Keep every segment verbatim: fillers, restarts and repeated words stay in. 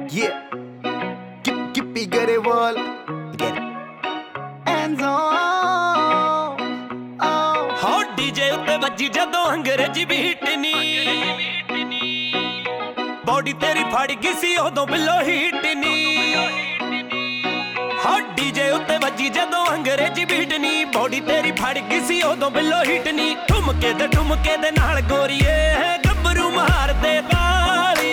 Yeah, keep keep it get it wall, get it. And on, oh. ਹੋ DJ ਉੱਤੇ ਵੱਜੀ ਜਦੋਂ ਅੰਗਰੇਜ਼ੀ beat ਨੀ ਬੋਡੀ ਤੇਰੀ ਫੜ ਗਈ ਸੀ ਉਦੋਂ ਬਿੱਲੋ ਹੀਟ ਨੀ ਹੋ ਡੀਜੇ ਉੱਤੇ ਵੱਜੀ ਜਦੋਂ ਅੰਗਰੇਜ਼ੀ ਬੀਟ ਨੀ ਬੋਡੀ ਤੇਰੀ ਫੜ ਗਈ ਸੀ ਉਦੋਂ ਬਿੱਲੋ ਹੀਟ ਨੀ ਠੁਮਕੇ ਦੇ ਠੁਮਕੇ ਦੇ ਨਾਲ ਗੋਰੀਏ ਗੱਭਰੂ ਮਾਰਦੇ ਤਾਲੀ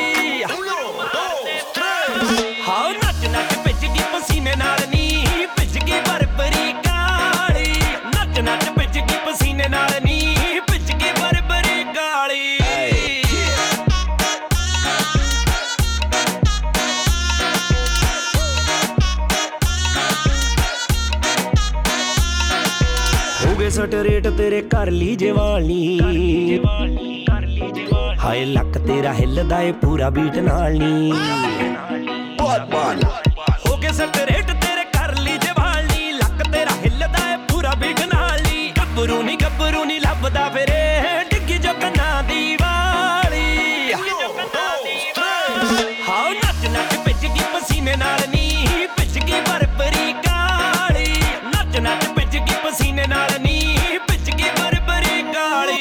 ਹਾਂ ਨੱਚ ਨੱਚ ਭਿੱਜ ਗਈ ਪਸੀਨੇ ਨਾਲ ਨੀ ਭਿੱਜ ਗਈ ਬਰਬਰੀ ਕਾਲੀ ਨੱਚ ਨੱਚ ਭਿੱਜ ਗਈ ਪਸੀਨੇ ਨਾਲ ਨੀ ਭਿੱਜ ਗਈ ਬਰਬਰੀ ਕਾਲੀ ਹੋ ਗਏ ਸਟ ਰੇਟ ਤੇਰੇ ਕਰ ਲਈ ਜਵਾਨੀ ਹਾਏ ਲੱਕ ਤੇਰਾ ਹਿੱਲਦਾ ਏ ਪੂਰਾ ਬੀਟ ਨਾਲ ਨੀ ਹੋ ਗਏ ਸਟ ਰੇਟ ਤੇਰੇ ਕਰ ਲਈ ਜਵਾਨੀ ਲੱਕ ਤੇਰਾ ਹਿੱਲਦਾ ਏ ਪੂਰਾ ਬੀਟ ਨਾਲ ਨੀ ਗੱਭਰੂ ਨੀ ਗੱਭਰੂ ਨੀ ਲੱਭਦਾ ਫਿਰੇ ਡਿੱਗੀ ਜੋ ਕੰਨਾਂ ਦੀ ਵਾਲੀ ਹਾਂ ਨੱਚ ਨੱਚ ਭਿੱਜ ਗਈ ਪਸੀਨੇ ਨਾਲ ਨੀ ਭਿੱਜ ਗਈ ਬਰਬਰੀ ਕਾਲੀ ਨੱਚ ਨੱਚ ਭਿੱਜ ਗਈ ਪਸੀਨੇ ਨਾਲ ਨੀ ਭਿੱਜ ਗਈ ਬਰਬਰੀ ਕਾਲੀ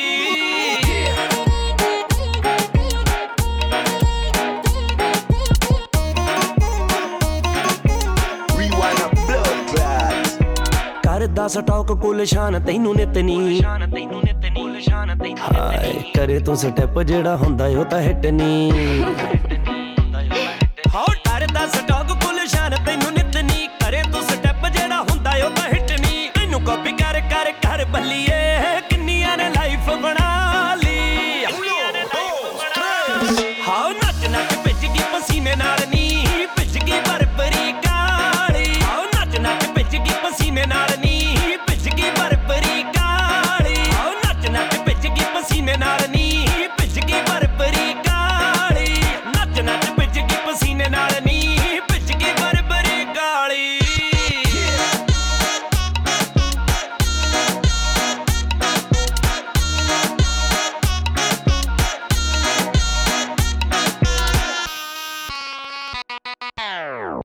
Rewind up blood clots. ਕਰਦਾ ਸਟਾਕ ਕੁਲ ਸ਼ਾਨ ਤੈਨੂੰ ਨਿਤ ਨੀ ਹਾਏ ਕਰੇ ਤੂੰ ਸਟੈਪ ਜਿਹੜਾ ਹੁੰਦਾ ਉਹ ਤਾਂ ਹਿੱਟ ਨੀ ਹੋ ਡਰਦਾ ਸਟਾਕ ਕੁਲ ਸ਼ਾਨ ਤੈਨੂੰ ਨਿਤ ਨੀ ਕਰੇ ਤੂੰ ਸਟੈਪ ਜਿਹੜਾ ਹੁੰਦਾ ਉਹ ਤਾਂ ਹਿੱਟ ਨੀ ਤੈਨੂੰ ਕਾਪੀ ਕਰ ਕਰ ਕਰ ਬੱਲੀਏ ਕਿੰਨੀਆਂ ਨੇ ਲਾਈਫ ਬਣਾ ਲਈ ਹਾਂ ਨੱਚ ਨੱਚ ਭਿੱਜ ਗਈ ਪਸੀਨੇ ਨਾਲ